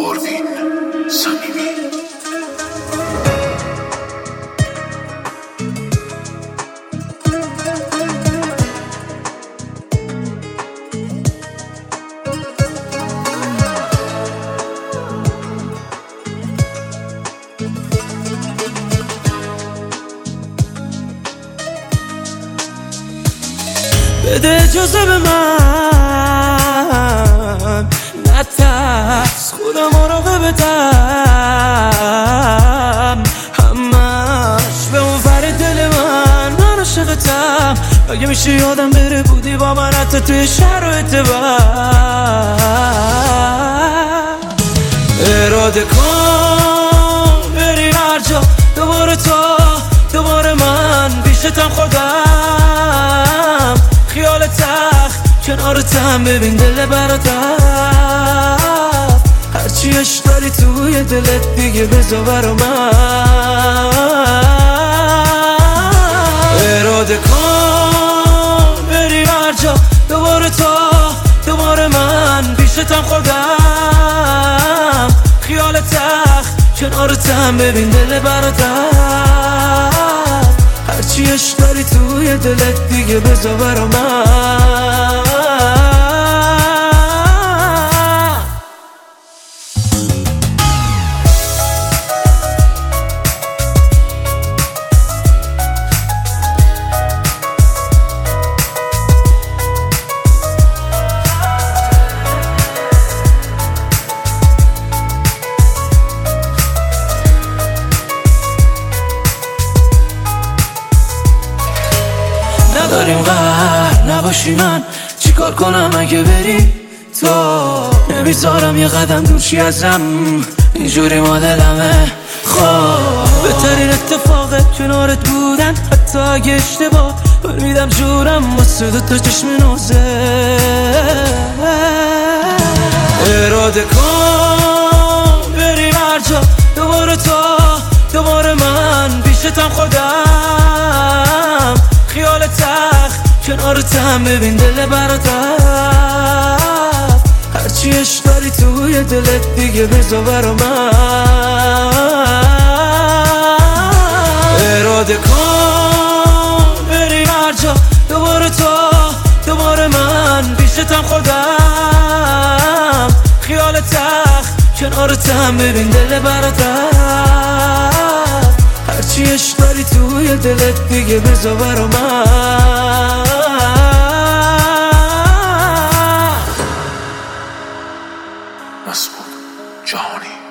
پروین صمیمی. بده اجازه به من، نترس خودم مراقبتم، همش به اون ور دل من عاشقتم. اگه میشه یادم بره بودی با من حتی توی شرایط بد. اراده کن بری هر جا، دوباره تو دوباره من پیشتم خودم، خیال تخت کنارتم، ببین دل براتم، هرچی عشق داری توی دلت دیگه بذار برا من. اراده کن بری هر جا، دوباره تو دوباره من پیشتم خودم، خیال تخت کنارتم، ببین دل براتم، هرچی عشق داری توی دلت دیگه بذار برا من. نداریم قهر نباشی، من چیکار کنم اگه بری تو؟ نمیذارم یه قدم دوشی ازم، اینجوری ما دلمه. خب بهترین اتفاقه کنارت بودن، حتی اگه اشتباه برمیدم جورم واسه دوتا چشم نوزه. اراده کن بری هر جا، دوباره تو دوباره من پیشتم خودم، خیال تخت کنارتم، ببین دل براتم، هرچی عشق داری توی دلت دیگه بذار برا من. اراده کن بری هر جا، دوباره تو دوباره من پیشتم خودم، خیال تخت کنارتم، ببین دل براتم، هرچی عشق داری توی دلت دیگه بذار برا من. مسعود جهانی.